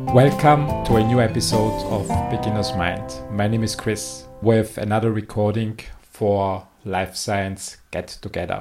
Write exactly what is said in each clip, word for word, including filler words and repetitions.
Welcome to a new episode of Beginner's Mind. My name is Chris with another recording for Life Science Get Together.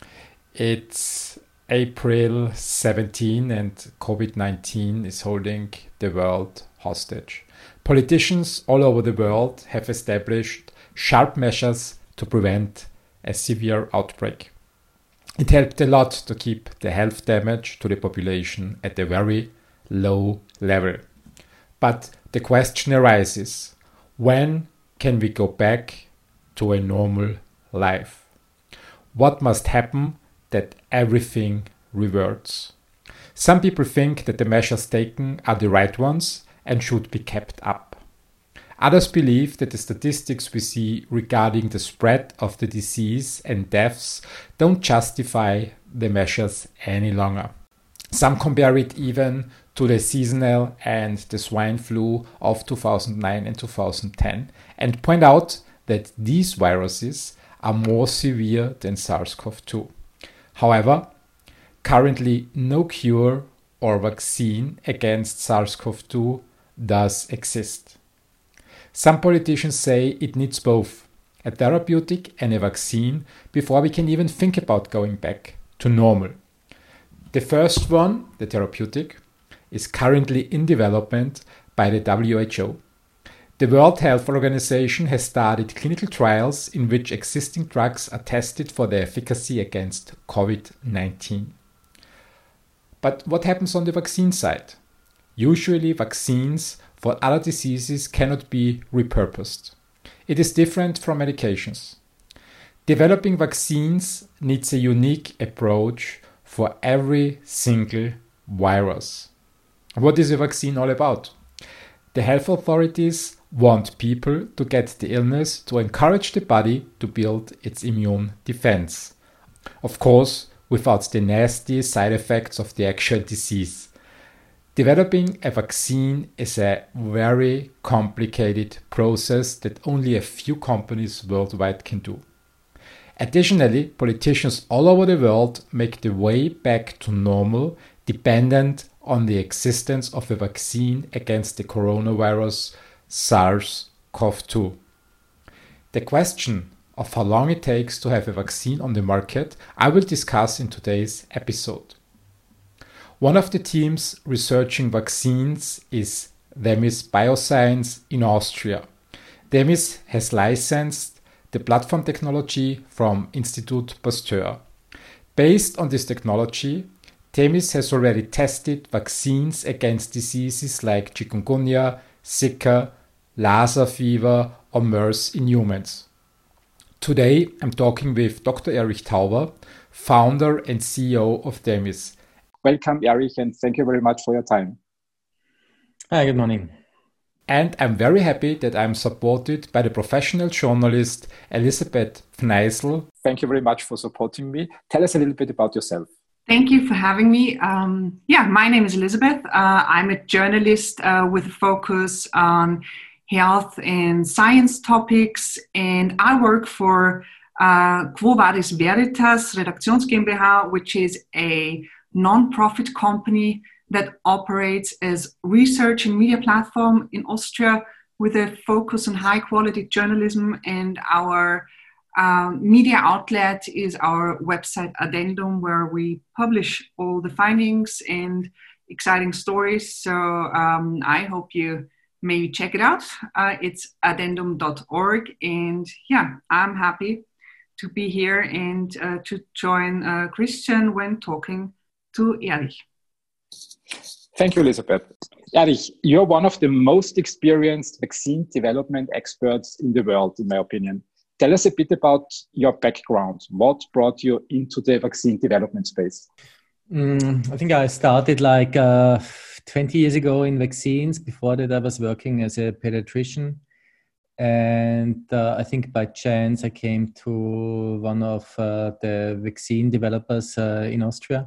It's April seventeenth and COVID nineteen is holding the world hostage. Politicians all over the world have established sharp measures to prevent a severe outbreak. It helped a lot to keep the health damage to the population at a very low level. But the question arises, when can we go back to a normal life? What must happen that everything reverts? Some people think that the measures taken are the right ones and should be kept up. Others believe that the statistics we see regarding the spread of the disease and deaths don't justify the measures any longer. Some compare it even to the seasonal and the swine flu of two thousand nine and two thousand ten and point out that these viruses are more severe than SARS-C o V two. However, currently no cure or vaccine against SARS-C o V two does exist. Some politicians say it needs both, a therapeutic and a vaccine, before we can even think about going back to normal. The first one, the therapeutic, is currently in development by the W H O. The World Health Organization has started clinical trials in which existing drugs are tested for their efficacy against COVID nineteen. But what happens on the vaccine side? Usually vaccines for other diseases cannot be repurposed. It is different from medications. Developing vaccines needs a unique approach for every single virus. What is a vaccine all about? The health authorities want people to get the illness to encourage the body to build its immune defense. Of course, without the nasty side effects of the actual disease. Developing a vaccine is a very complicated process that only a few companies worldwide can do. Additionally, politicians all over the world make the way back to normal dependent on the existence of a vaccine against the coronavirus SARS-C o V two. The question of how long it takes to have a vaccine on the market I will discuss in today's episode. One of the teams researching vaccines is Themis Bioscience in Austria. Themis has licensed the platform technology from Institut Pasteur. Based on this technology, Themis has already tested vaccines against diseases like chikungunya, Zika, Lassa fever or MERS in humans. Today I'm talking with Doctor Erich Tauber, founder and C E O of Themis. Welcome, Erich, and thank you very much for your time. Hi, good morning. And I'm very happy that I'm supported by the professional journalist Elisabeth Fneisel. Thank you very much for supporting me. Tell us a little bit about yourself. Thank you for having me. Um, yeah, my name is Elisabeth. Uh, I'm a journalist uh, with a focus on health and science topics, and I work for uh, Quo Vadis Veritas Redaktions GmbH, which is a non-profit company that operates as research and media platform in Austria with a focus on high quality journalism, and our um, media outlet is our website Addendum, where we publish all the findings and exciting stories. So um, I hope you maybe check it out. Uh, it's addendum dot org, and yeah, I'm happy to be here and uh, to join uh, Christian when talking to Erich. Thank you, Elisabeth. Erich, you're one of the most experienced vaccine development experts in the world, in my opinion. Tell us a bit about your background. What brought you into the vaccine development space? Mm, I think I started like uh, twenty years ago in vaccines. Before that, I was working as a pediatrician. And uh, I think by chance, I came to one of uh, the vaccine developers uh, in Austria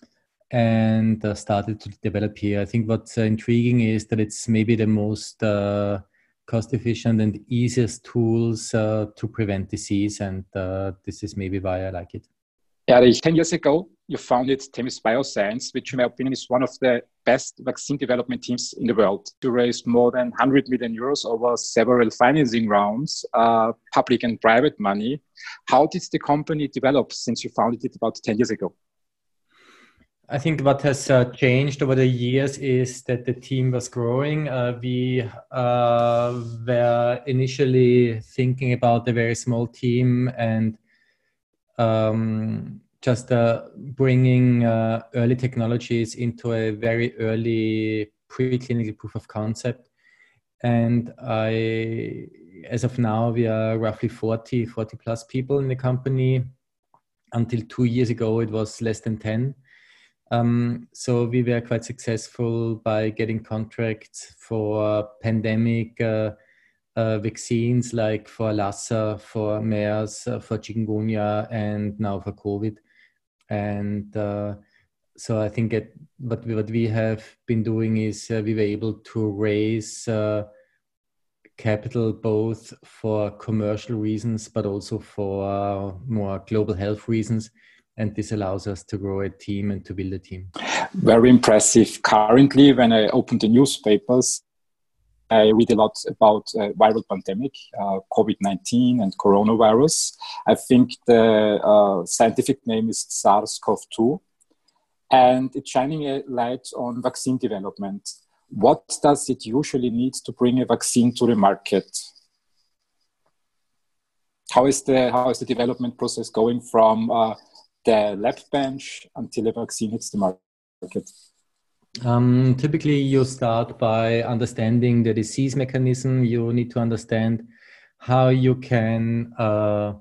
and uh, started to develop here. I think what's uh, intriguing is that it's maybe the most uh, cost-efficient and easiest tools uh, to prevent disease, and uh, this is maybe why I like it. Erich, ten years ago, you founded Themis Bioscience, which in my opinion is one of the best vaccine development teams in the world. To raise more than one hundred million euros over several financing rounds, uh, public and private money. How did the company develop since you founded it about ten years ago? I think what has uh, changed over the years is that the team was growing. Uh, we uh, were initially thinking about a very small team and um, just uh, bringing uh, early technologies into a very early preclinical proof of concept. And I, as of now, we are roughly forty, forty plus people in the company. Until two years ago, it was less than ten. Um, so we were quite successful by getting contracts for pandemic uh, uh, vaccines, like for Lassa, for MERS, uh, for Chikungunya, and now for COVID. And uh, so I think that what we, what we have been doing is uh, we were able to raise uh, capital both for commercial reasons, but also for uh, more global health reasons. And this allows us to grow a team and to build a team. Very impressive. Currently, when I open the newspapers, I read a lot about uh, viral pandemic, uh, COVID nineteen and coronavirus. I think the uh, scientific name is SARS-CoV two, and it's shining a light on vaccine development. What does it usually need to bring a vaccine to the market? How is the, how is the development process going from uh, the lab bench until a vaccine hits the market? Um, typically, you start by understanding the disease mechanism. You need to understand how you can, uh,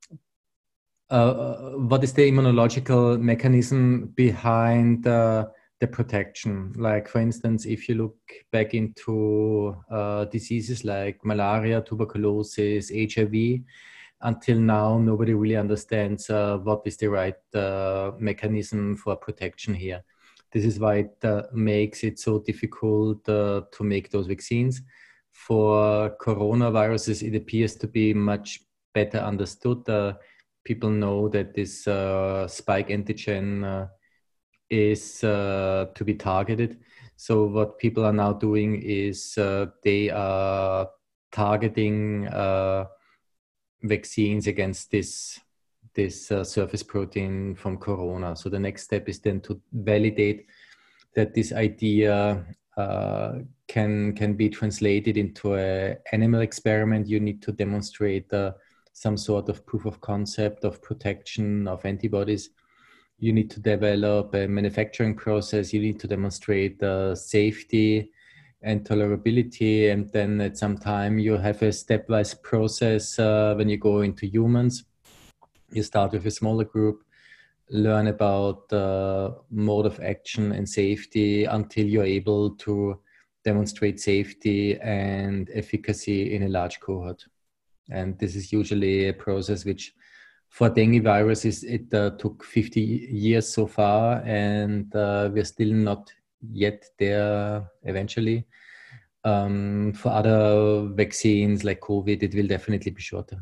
uh, what is the immunological mechanism behind uh, the protection. Like, for instance, if you look back into uh, diseases like malaria, tuberculosis, H I V, until now, nobody really understands uh, what is the right uh, mechanism for protection here. This is why it uh, makes it so difficult uh, to make those vaccines. For coronaviruses, it appears to be much better understood. Uh, people know that this uh, spike antigen uh, is uh, to be targeted. So what people are now doing is uh, they are targeting uh, vaccines against this this uh, surface protein from corona. So the next step is then to validate that this idea uh, can can be translated into an animal experiment. You need to demonstrate uh, some sort of proof of concept of protection of antibodies. You need to develop a manufacturing process. You need to demonstrate uh, safety and tolerability, and then at some time you have a stepwise process uh, when you go into humans. You start with a smaller group, learn about uh, mode of action and safety until you're able to demonstrate safety and efficacy in a large cohort. And this is usually a process which for dengue viruses, it uh, took fifty years so far, and uh, we're still not yet there eventually. Um, for other vaccines like COVID, it will definitely be shorter.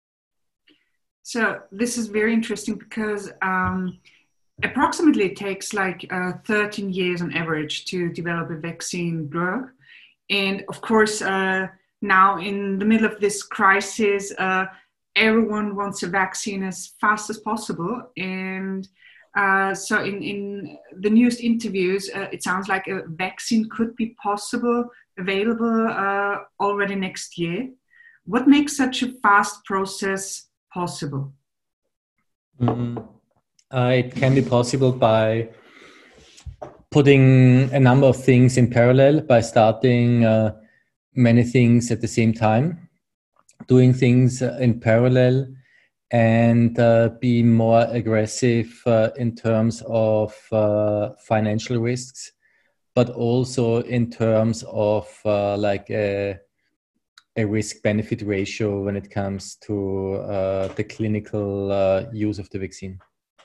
So this is very interesting because um, approximately it takes like uh, thirteen years on average to develop a vaccine drug. And of course, uh, now in the middle of this crisis, uh, everyone wants a vaccine as fast as possible. And uh, so in, in the newest interviews, uh, it sounds like a vaccine could be possible, available uh, already next year. What makes such a fast process possible? Mm, uh, it can be possible by putting a number of things in parallel, by starting uh, many things at the same time, doing things in parallel, and uh, be more aggressive uh, in terms of uh, financial risks, but also in terms of uh, like a a risk-benefit ratio when it comes to uh, the clinical uh, use of the vaccine.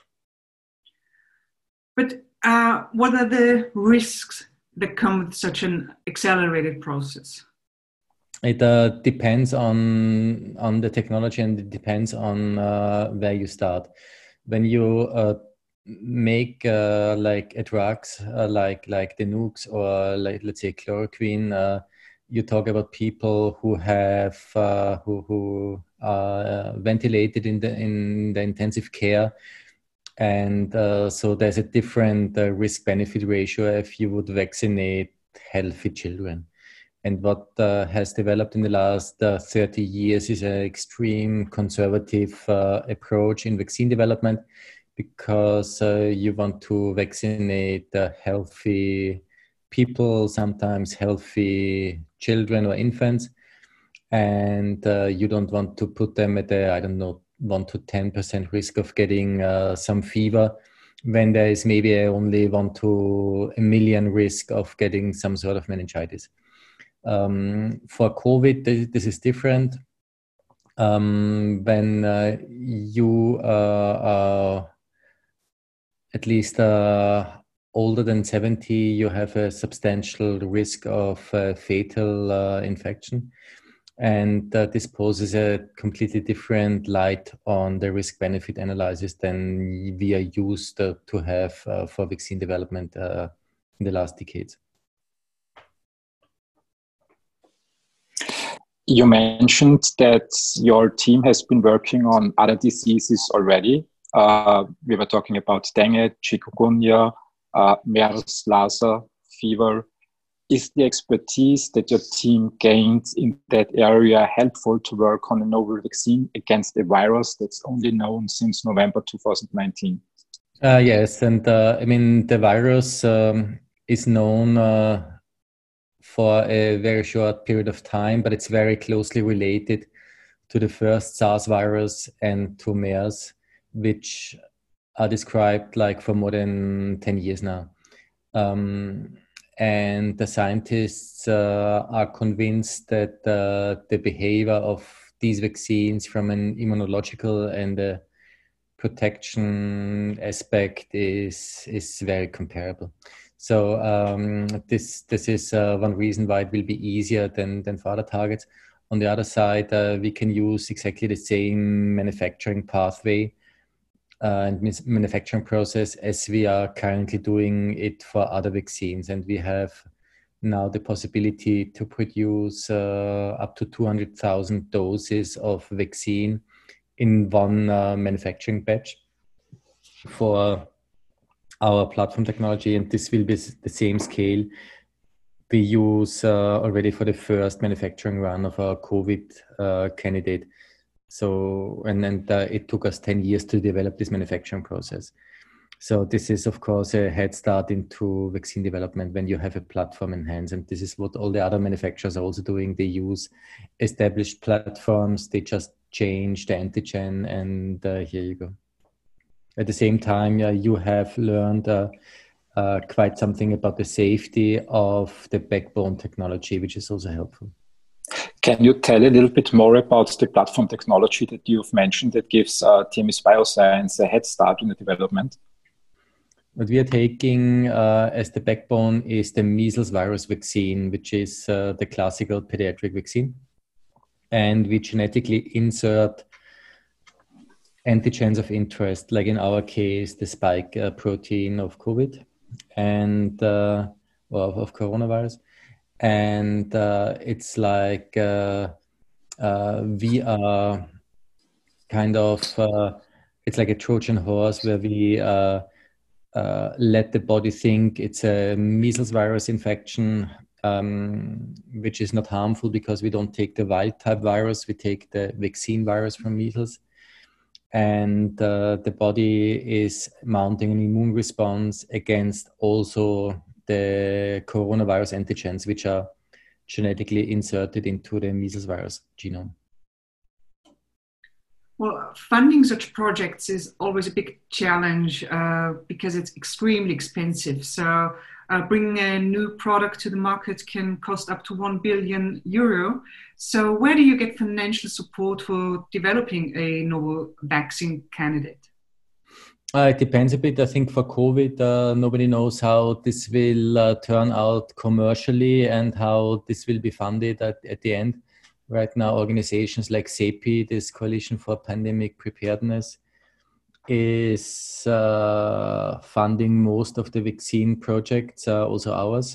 But uh, what are the risks that come with such an accelerated process? It uh, depends on on the technology, and it depends on uh, where you start. When you uh, make uh, like a drugs uh, like like the nukes or like let's say chloroquine, uh, you talk about people who have uh, who who are uh, ventilated in the in the intensive care, and uh, so there's a different uh, risk benefit ratio if you would vaccinate healthy children. And what uh, has developed in the last uh, thirty years is an extreme conservative uh, approach in vaccine development, because uh, you want to vaccinate uh, healthy people, sometimes healthy children or infants, and uh, you don't want to put them at a, I don't know, one to ten percent risk of getting uh, some fever, when there is maybe a only one to a million risk of getting some sort of meningitis. Um, for COVID, this, this is different. Um, when uh, you uh, are at least uh, older than seventy, you have a substantial risk of uh, fatal uh, infection. And uh, this poses a completely different light on the risk-benefit analysis than we are used uh, to have uh, for vaccine development uh, in the last decades. You mentioned that your team has been working on other diseases already. Uh, we were talking about dengue, chikungunya, uh, MERS, Lassa, fever. Is the expertise that your team gained in that area helpful to work on a novel vaccine against a virus that's only known since November two thousand nineteen? Uh, yes, and uh, I mean, the virus um, is known uh, for a very short period of time, but it's very closely related to the first SARS virus and to MERS, which are described like for more than ten years now. Um, and the scientists uh, are convinced that uh, the behavior of these vaccines from an immunological and a protection aspect is, is very comparable. So um, this this is uh, one reason why it will be easier than, than for other targets. On the other side, uh, we can use exactly the same manufacturing pathway uh, and mis- manufacturing process as we are currently doing it for other vaccines. And we have now the possibility to produce uh, up to two hundred thousand doses of vaccine in one uh, manufacturing batch for our platform technology, and this will be the same scale we use uh, already for the first manufacturing run of our COVID uh, candidate. So, and then uh, it took us ten years to develop this manufacturing process. So this is, of course, a head start into vaccine development when you have a platform in hands. And this is what all the other manufacturers are also doing. They use established platforms. They just change the antigen, and uh, here you go. At the same time, uh, you have learned uh, uh, quite something about the safety of the backbone technology, which is also helpful. Can you tell a little bit more about the platform technology that you've mentioned that gives uh, T M S Bioscience a head start in the development? What we are taking uh, as the backbone is the measles virus vaccine, which is uh, the classical pediatric vaccine. And we genetically insert antigens of interest, like in our case, the spike uh, protein of COVID and uh, well, of coronavirus. And uh, it's like uh, uh, we are kind of, uh, it's like a Trojan horse where we uh, uh, let the body think it's a measles virus infection, um, which is not harmful because we don't take the wild type virus, we take the vaccine virus from measles. And uh, the body is mounting an immune response against also the coronavirus antigens, which are genetically inserted into the measles virus genome. Well, funding such projects is always a big challenge uh, because it's extremely expensive. So uh, bringing a new product to the market can cost up to one billion euro. So where do you get financial support for developing a novel vaccine candidate? Uh, it depends a bit. I think for COVID, uh, nobody knows how this will uh, turn out commercially and how this will be funded at, at the end. Right now, organizations like CEPI, this Coalition for Pandemic Preparedness, is uh, funding most of the vaccine projects, uh, also ours.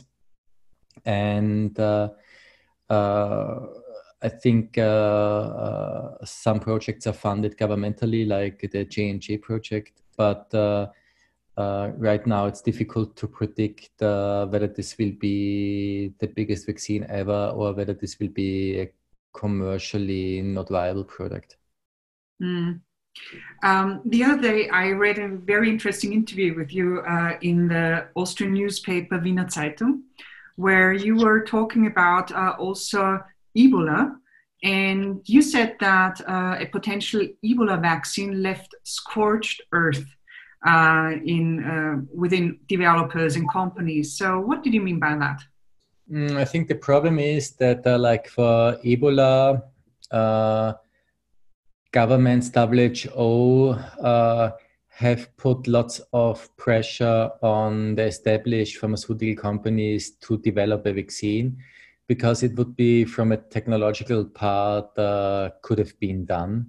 And uh, uh, I think uh, uh, some projects are funded governmentally, like the J and J project, but uh, uh, right now it's difficult to predict uh, whether this will be the biggest vaccine ever or whether this will be a commercially not viable product. Mm. Um, the other day, I read a very interesting interview with you uh, in the Austrian newspaper Wiener Zeitung, where you were talking about uh, also Ebola. And you said that uh, a potential Ebola vaccine left scorched earth uh, in uh, within developers and companies. So what did you mean by that? Mm, I think the problem is that uh, like for Ebola, uh, governments, W H O, uh, have put lots of pressure on the established pharmaceutical companies to develop a vaccine, because it would be, from a technological part, uh, could have been done.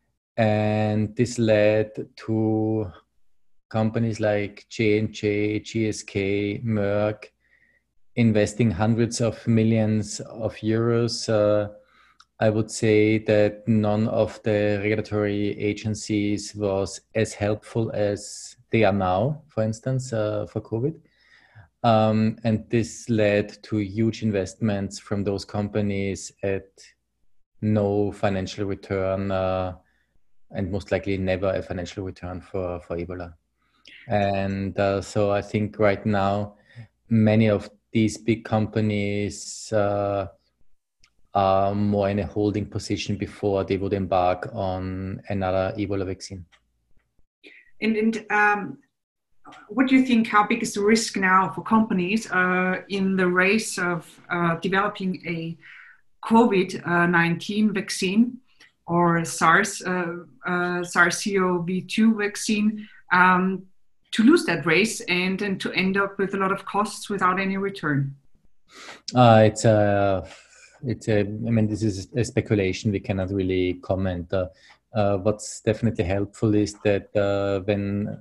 And this led to companies like J and J, G S K, Merck investing hundreds of millions of euros. Uh, I would say that none of the regulatory agencies was as helpful as they are now, for instance, uh, for COVID. Um, and this led to huge investments from those companies at no financial return, uh, and most likely never a financial return for, for Ebola. And uh, so I think right now, many of these big companies uh, are more in a holding position before they would embark on another Ebola vaccine. And, and um, what do you think, how big is the risk now for companies uh, in the race of uh, developing a COVID nineteen vaccine or SARS, uh, uh, SARS-C o V two vaccine, um, to lose that race and, and to end up with a lot of costs without any return? Uh, it's a, it's a, I mean, this is a speculation. We cannot really comment. Uh, uh, what's definitely helpful is that uh, when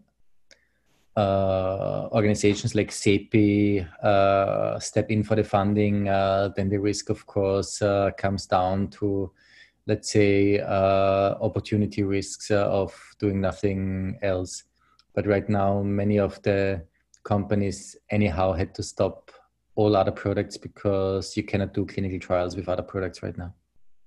uh, organizations like CEPI uh, step in for the funding, uh, then the risk, of course, uh, comes down to, let's say, uh, opportunity risks uh, of doing nothing else. But right now, many of the companies anyhow had to stop all other products because you cannot do clinical trials with other products right now.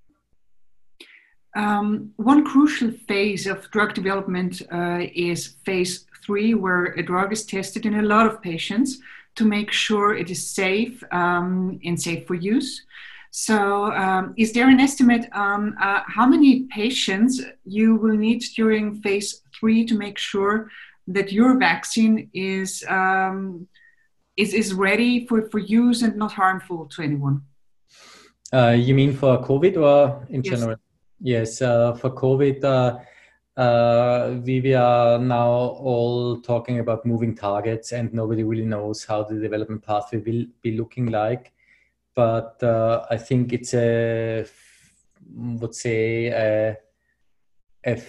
Um, one crucial phase of drug development uh, is phase three, where a drug is tested in a lot of patients to make sure it is safe um, and safe for use. So um, is there an estimate on uh, how many patients you will need during phase three to make sure that your vaccine is um, is, is ready for, for use and not harmful to anyone? Uh, you mean for COVID or in Yes. general? Yes, uh, for COVID, uh, uh, we, we are now all talking about moving targets, and nobody really knows how the development pathway will be looking like. But uh, I think it's a, would say, a, a,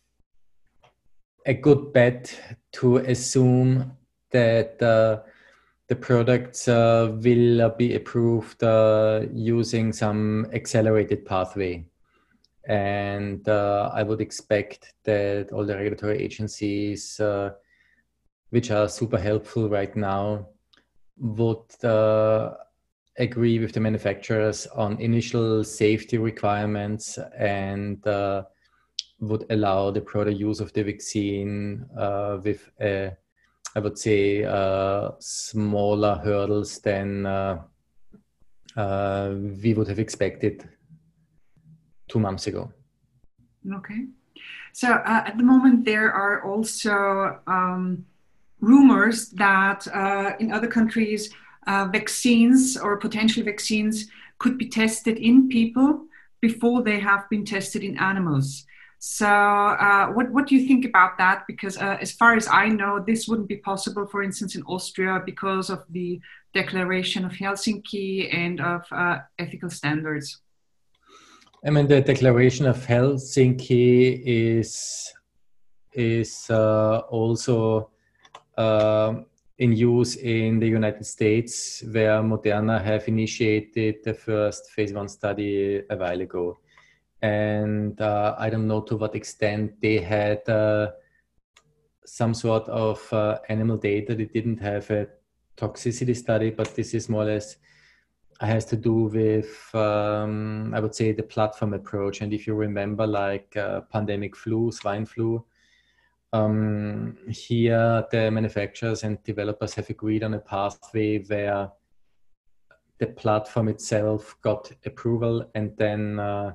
a good bet to assume that uh, the products uh, will be approved uh, using some accelerated pathway. And uh, I would expect that all the regulatory agencies, uh, which are super helpful right now, would uh, agree with the manufacturers on initial safety requirements and uh, would allow the broader use of the vaccine uh, with, a, I would say, uh, smaller hurdles than uh, uh, we would have expected two months ago. Okay. So uh, at the moment, there are also um, rumors that uh, in other countries, uh, vaccines or potential vaccines could be tested in people before they have been tested in animals. So uh, what, what do you think about that? Because uh, as far as I know, this wouldn't be possible, for instance, in Austria because of the Declaration of Helsinki and of uh, ethical standards. I mean, the Declaration of Helsinki is is uh, also uh, in use in the United States, where Moderna have initiated the first phase one study a while ago. And uh, I don't know to what extent they had uh, some sort of uh, animal data. They didn't have a toxicity study, but this is more or less has to do with, um, I would say, the platform approach. And if you remember, like uh, pandemic flu, swine flu, um, here the manufacturers and developers have agreed on a pathway where the platform itself got approval, and then uh,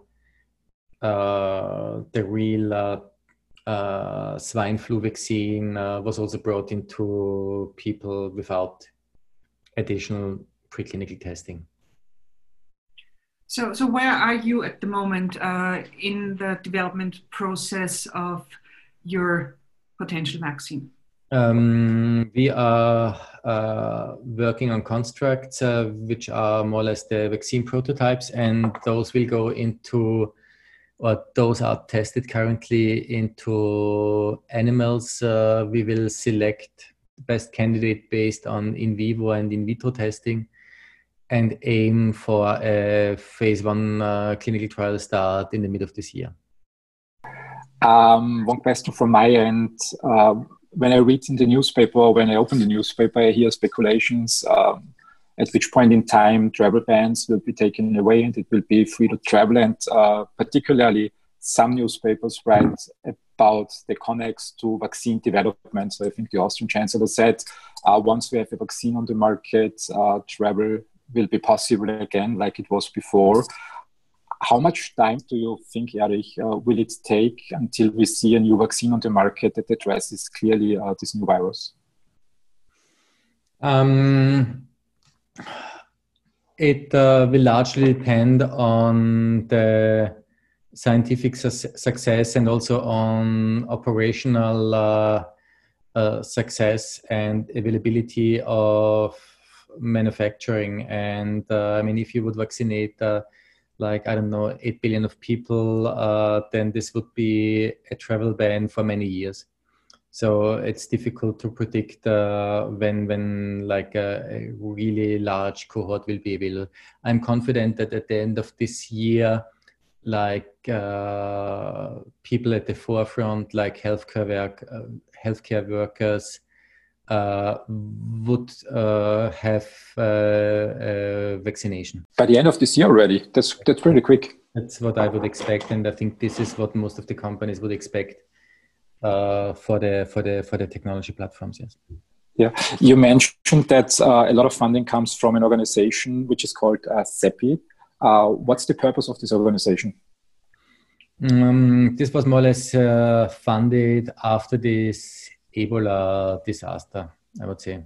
uh, the real uh, uh, swine flu vaccine uh, was also brought into people without additional preclinical testing. So, so where are you at the moment uh, in the development process of your potential vaccine? Um, we are uh, working on constructs uh, which are more or less the vaccine prototypes, and those will go into, or those are tested currently into animals. Uh, we will select the best candidate based on in vivo and in vitro testing, and aim for a phase one uh, clinical trial start in the middle of this year. Um, one question from my end. Uh, when I read in the newspaper, or when I open the newspaper, I hear speculations um, at which point in time travel bans will be taken away and it will be free to travel. And uh, particularly some newspapers write about the connects to vaccine development. So I think the Austrian Chancellor said, uh, once we have a vaccine on the market, uh, travel will be possible again, like it was before. How much time do you think, Erich, uh, will it take until we see a new vaccine on the market that addresses clearly uh, this new virus? Um, it uh, will largely depend on the scientific su- success and also on operational uh, uh, success and availability of manufacturing. And uh, I mean, if you would vaccinate uh, like, I don't know, eight billion of people, uh, then this would be a travel ban for many years. So it's difficult to predict uh, when, when like a, a really large cohort will be available. I'm confident that at the end of this year, like uh, people at the forefront, like healthcare work, uh, healthcare workers, uh, would uh, have uh, uh, vaccination. By the end of this year already? That's that's pretty quick. That's what I would expect, and I think this is what most of the companies would expect uh, for the for the for the technology platforms. Yes. Yeah, you mentioned that uh, a lot of funding comes from an organization which is called uh, CEPI. Uh, what's the purpose of this organization? Um, this was more or less uh, funded after this Ebola disaster, I would say.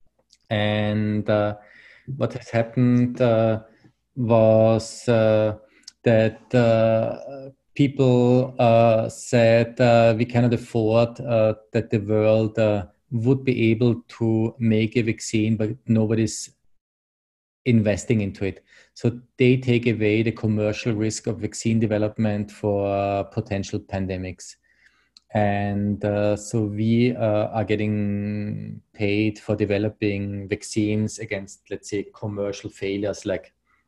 And uh, what has happened uh, was uh, that uh, people uh, said uh, we cannot afford uh, that the world uh, would be able to make a vaccine, but nobody's investing into it. So they take away the commercial risk of vaccine development for uh, potential pandemics. And uh, so we uh, are getting paid for developing vaccines against, let's say, commercial failures like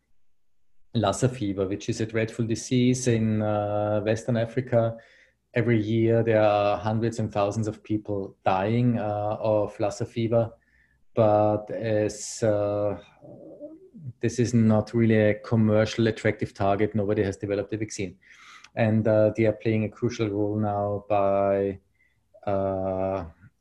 Lassa fever, which is a dreadful disease in uh, Western Africa. Every year there are hundreds and thousands of people dying uh, of Lassa fever. But as uh, this is not really a commercial attractive target, nobody has developed a vaccine. And uh, they are playing a crucial role now by uh,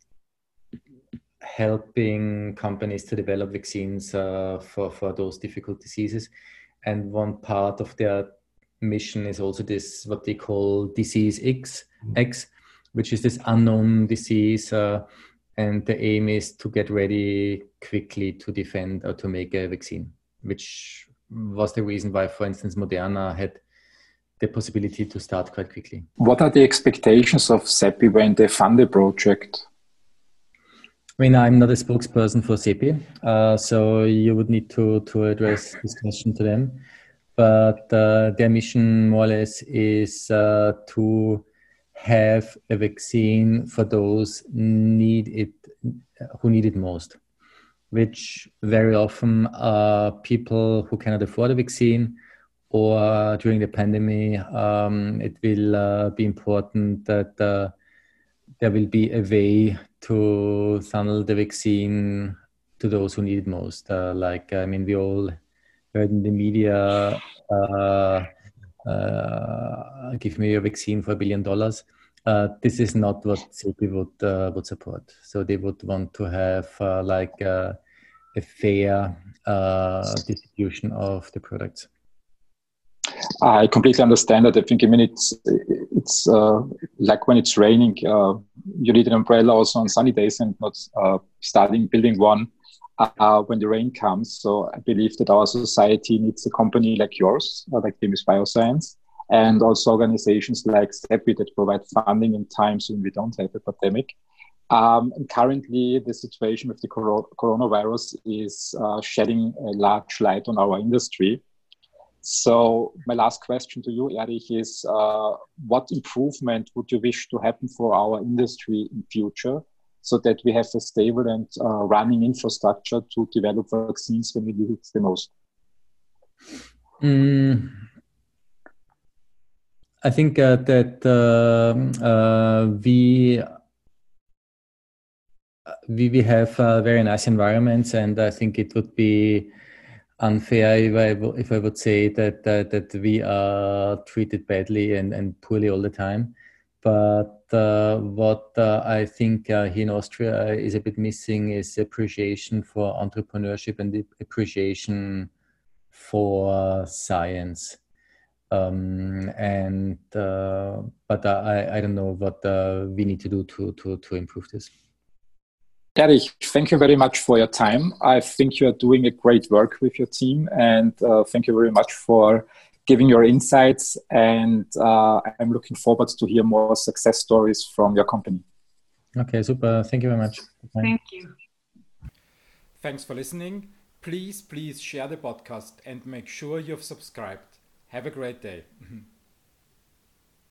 helping companies to develop vaccines uh, for, for those difficult diseases. And one part of their mission is also this, what they call disease X, X which is this unknown disease. Uh, and the aim is to get ready quickly to defend or to make a vaccine, which was the reason why, for instance, Moderna had the possibility to start quite quickly. What are the expectations of CEPI when they fund the project? I mean, I'm not a spokesperson for CEPI, uh, so you would need to, to address this question to them. But uh, their mission, more or less, is uh, to have a vaccine for those need it who need it most, which very often are people who cannot afford a vaccine, or during the pandemic, um, it will uh, be important that uh, there will be a way to funnel the vaccine to those who need it most. Uh, like, I mean, we all heard in the media, uh, uh, give me a vaccine for a billion dollars. Uh, this is not what CEPI would uh, would support. So they would want to have uh, like uh, a fair uh, distribution of the products. I completely understand that. I think, I mean, it's it's uh, like when it's raining, uh, you need an umbrella also on sunny days, and not uh, starting building one uh, when the rain comes. So I believe that our society needs a company like yours, uh, like Themis Bioscience, and also organizations like CEPI that provide funding in times when we don't have a pandemic. Um, and currently, the situation with the coro- coronavirus is uh, shedding a large light on our industry. So my last question to you, Erich, is uh, what improvement would you wish to happen for our industry in future so that we have a stable and uh, running infrastructure to develop vaccines when we need it the most? Mm, I think uh, that uh, uh, we, we we have uh, very nice environments, and I think it would be unfair if I, w- if I would say that uh, that we are treated badly and, and poorly all the time. But uh, what uh, I think uh, here in Austria is a bit missing is appreciation for entrepreneurship and the appreciation for science. Um, and uh, but I, I don't know what uh, we need to do to to to improve this. Erich, thank you very much for your time. I think you are doing a great work with your team, and uh, thank you very much for giving your insights. And uh, I'm looking forward to hear more success stories from your company. Okay, super. Thank you very much. Bye. Thank you. Thanks for listening. Please, please share the podcast and make sure you've subscribed. Have a great day.